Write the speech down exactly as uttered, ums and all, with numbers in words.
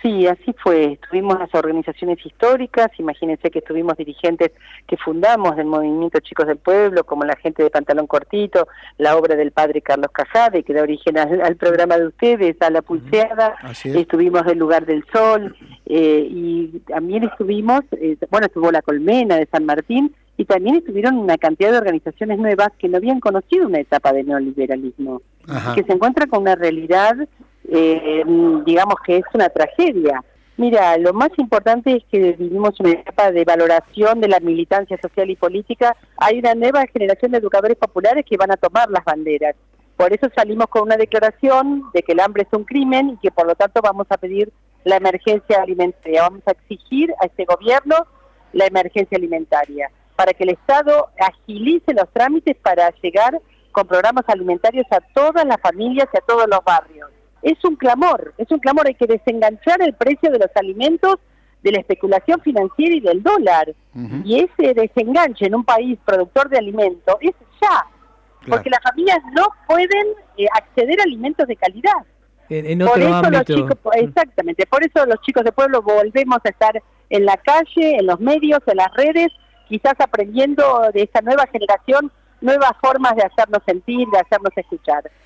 Sí, así fue. Tuvimos las organizaciones históricas, imagínense que tuvimos dirigentes que fundamos del movimiento Chicos del Pueblo, como la gente de Pantalón Cortito, la obra del padre Carlos Cajade, que da origen al, al programa de ustedes, a La Pulseada, Así es. Estuvimos del Lugar del Sol, eh, y también estuvimos, eh, bueno, estuvo La Colmena de San Martín, y también estuvieron una cantidad de organizaciones nuevas que no habían conocido una etapa de neoliberalismo, Ajá. que se encuentran con una realidad, eh, digamos que es una tragedia. Mira, lo más importante es que vivimos una etapa de valoración de la militancia social y política. Hay una nueva generación de educadores populares que van a tomar las banderas. Por eso salimos con una declaración de que el hambre es un crimen y que por lo tanto vamos a pedir la emergencia alimentaria. Vamos a exigir a este gobierno la emergencia alimentaria, para que el Estado agilice los trámites para llegar con programas alimentarios a todas las familias y a todos los barrios. Es un clamor, es un clamor, hay que desenganchar el precio de los alimentos de la especulación financiera y del dólar. Uh-huh. Y ese desenganche en un país productor de alimentos es ya, claro, porque las familias no pueden eh, acceder a alimentos de calidad. En, en otro por eso ámbito. Los chicos, exactamente, por eso los chicos de pueblo volvemos a estar en la calle, en los medios, en las redes, quizás aprendiendo de esta nueva generación nuevas formas de hacernos sentir, de hacernos escuchar.